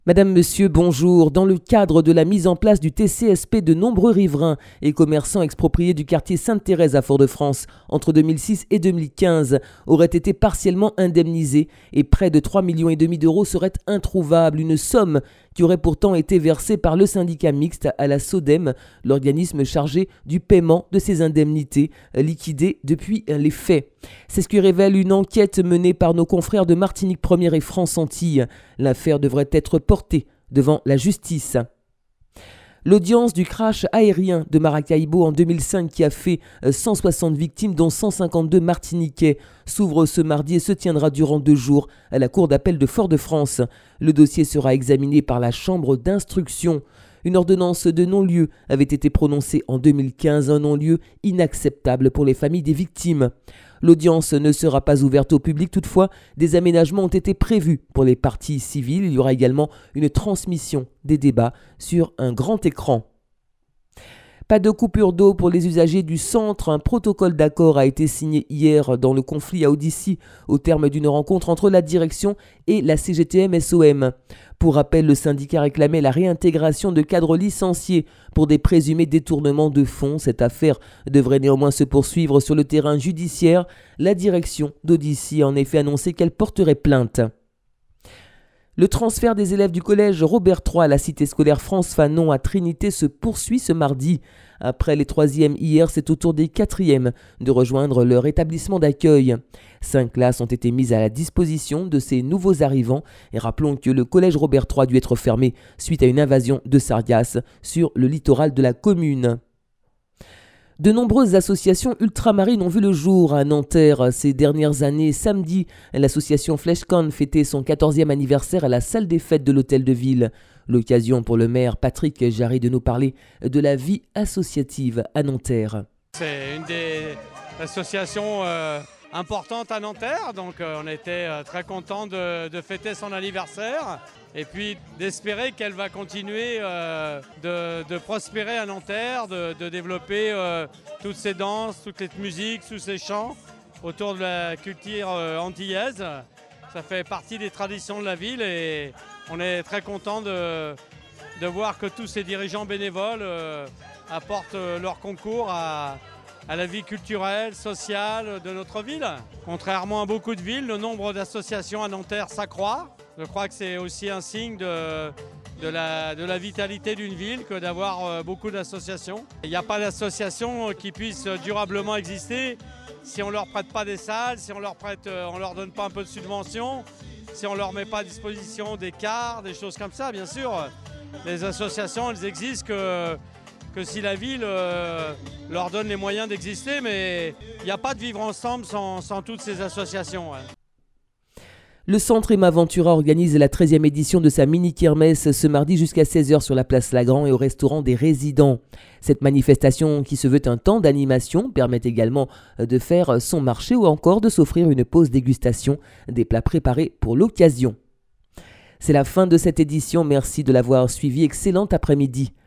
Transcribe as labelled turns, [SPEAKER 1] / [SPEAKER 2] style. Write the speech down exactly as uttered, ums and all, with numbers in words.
[SPEAKER 1] Madame, Monsieur, bonjour. Dans le cadre de la mise en place du T C S P, de nombreux riverains et commerçants expropriés du quartier Sainte-Thérèse à Fort-de-France entre deux mille six et deux mille quinze auraient été partiellement indemnisés et près de trois virgule cinq millions d'euros seraient introuvables. Une somme qui aurait pourtant été versée par le syndicat mixte à la SODEM, l'organisme chargé du paiement de ces indemnités liquidées depuis les faits. C'est ce que révèle une enquête menée par nos confrères de Martinique Première et France-Antilles. L'affaire devrait être portée devant la justice. L'audience du crash aérien de Maracaibo en deux mille cinq qui a fait cent soixante victimes dont cent cinquante-deux Martiniquais s'ouvre ce mardi et se tiendra durant deux jours à la Cour d'appel de Fort-de-France. Le dossier sera examiné par la Chambre d'instruction. Une ordonnance de non-lieu avait été prononcée en deux mille quinze, un non-lieu inacceptable pour les familles des victimes. L'audience ne sera pas ouverte au public, toutefois, des aménagements ont été prévus pour les parties civiles. Il y aura également une transmission des débats sur un grand écran. Pas de coupure d'eau pour les usagers du centre. Un protocole d'accord a été signé hier dans le conflit à Odissi au terme d'une rencontre entre la direction et la C G T M S O M. Pour rappel, le syndicat réclamait la réintégration de cadres licenciés pour des présumés détournements de fonds. Cette affaire devrait néanmoins se poursuivre sur le terrain judiciaire. La direction d'Odissi a en effet annoncé qu'elle porterait plainte. Le transfert des élèves du collège Robert trois à la cité scolaire France Fanon à Trinité se poursuit ce mardi. Après les troisièmes hier, c'est au tour des quatrièmes de rejoindre leur établissement d'accueil. Cinq classes ont été mises à la disposition de ces nouveaux arrivants. Et rappelons que le collège Robert trois a dû être fermé suite à une invasion de sargasses sur le littoral de la commune. De nombreuses associations ultramarines ont vu le jour à Nanterre ces dernières années. Samedi, l'association FlècheCon fêtait son quatorzième anniversaire à la salle des fêtes de l'hôtel de ville. L'occasion pour le maire Patrick Jarry de nous parler de la vie associative à Nanterre.
[SPEAKER 2] C'est une des associations euh, importantes à Nanterre, donc euh, on était euh, très contents de, de fêter son anniversaire. Et puis d'espérer qu'elle va continuer euh, de, de prospérer à Nanterre, de, de développer euh, toutes ces danses, toutes les musiques, tous ces chants autour de la culture euh, antillaise. Ça fait partie des traditions de la ville et on est très content de, de voir que tous ces dirigeants bénévoles euh, apportent leur concours à, à la vie culturelle, sociale de notre ville. Contrairement à beaucoup de villes, le nombre d'associations à Nanterre s'accroît. Je crois que c'est aussi un signe de, de, la, de la vitalité d'une ville que d'avoir beaucoup d'associations. Il n'y a pas d'association qui puisse durablement exister si on ne leur prête pas des salles, si on leur prête, on leur donne pas un peu de subventions, si on ne leur met pas à disposition des cars, des choses comme ça. Bien sûr, les associations, elles existent que, que si la ville euh, leur donne les moyens d'exister, mais il n'y a pas de vivre ensemble sans, sans toutes ces associations. Ouais.
[SPEAKER 1] Le Centre Emma Ventura organise la treizième édition de sa mini-kermesse ce mardi jusqu'à seize heures sur la place Lagrand et au restaurant des résidents. Cette manifestation qui se veut un temps d'animation permet également de faire son marché ou encore de s'offrir une pause dégustation des plats préparés pour l'occasion. C'est la fin de cette édition, merci de l'avoir suivi, excellent après-midi